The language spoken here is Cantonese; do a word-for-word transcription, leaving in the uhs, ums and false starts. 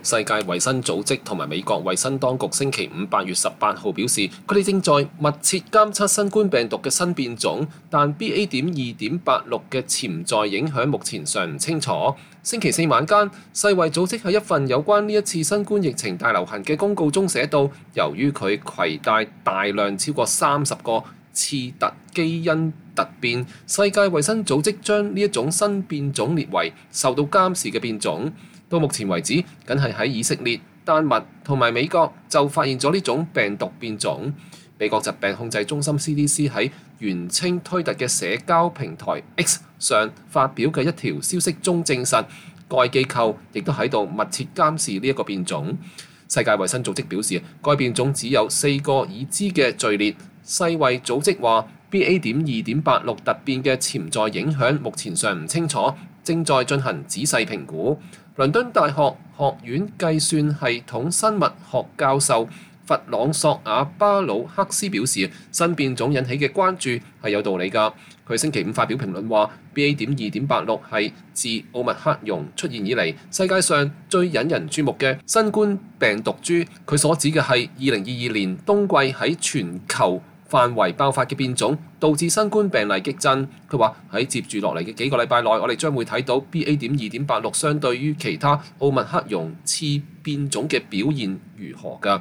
世界衛生組織同埋美國衛生當局星期五八月十八號表示，佢哋正在密切監測新冠病毒嘅新變種，但 B A. 點二點八六嘅潛在影響目前尚唔清楚。星期四晚間，世衛組織喺一份有關呢一次新冠疫情大流行嘅公告中寫到，由於佢攜帶大量超過三十個刺突基因突變，世界衛生組織將呢一種新變種列為受到監視嘅變種。到目前為止，僅係喺以色列、丹麥同埋美國就發現咗呢種病毒變種。美國疾病控制中心 C D C 喺原稱推特嘅社交平台 X 上發表嘅一條消息中證實，該機構亦都喺度密切監視呢一個變種。世界衛生組織表示，該變種只有四個已知嘅序列。世衛組織話 B A. 點二點八六突變嘅潛在影響目前尚唔清楚，正在進行仔細評估。倫敦大學學院計算系統生物學教授弗朗索瓦巴魯克斯表示，新變種引起嘅關注係有道理㗎。佢星期五發表評論話 ，B A. 點二點八六係自奧密克戎出現以嚟世界上最引人注目嘅新冠病毒株。佢所指嘅係二零二二年冬季喺全球範圍爆發嘅變種，導致新冠病例激增。佢話喺接住落嚟嘅幾個禮拜內，我哋將會睇到 B A. 點二點八六相對於其他奧密克戎次變種嘅表現如何㗎。